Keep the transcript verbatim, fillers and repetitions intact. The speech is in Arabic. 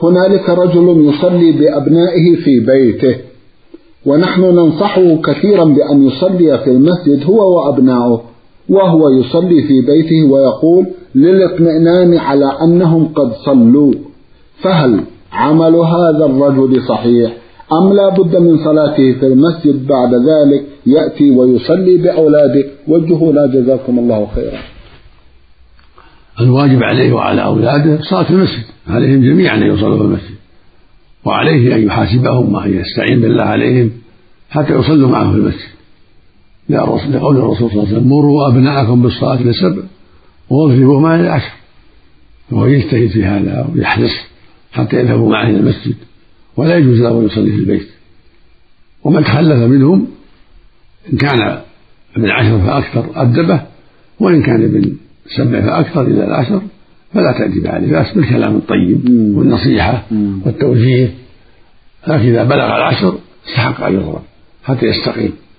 هنالك رجل يصلي بأبنائه في بيته، ونحن ننصحه كثيرا بأن يصلي في المسجد هو وأبنائه، وهو يصلي في بيته ويقول للاطمئنان على أنهم قد صلوا، فهل عمل هذا الرجل صحيح أم لا بد من صلاته في المسجد بعد ذلك يأتي ويصلي بأولاده؟ وجهوا لا جزاكم الله خيرا. الواجب عليه وعلى أولاده صلاة المسجد، عليهم جميعا أن يصلوا في المسجد، وعليه أن يحاسبهم وأن يستعين بالله عليهم حتى يصلوا معه في المسجد، لقول الرسول صلى الله عليه وسلم مروا أبناءكم بالصلاة لسبع واضربوهم على العشر، وهو يجتهد في هذا ويحرص حتى يذهبوا معه إلى المسجد، ولا يجوز له أن يصلي في البيت. ومن تخلف منهم إن كان ابن عشر فأكثر أدبه، وإن كان ابن سبع فأكثر إلى العشر فلا تأدب عليه، بس بالكلام الطيب والنصيحة والتوجيه، لكن إذا بلغ العشر استحق أن يضرب حتى يستقيم.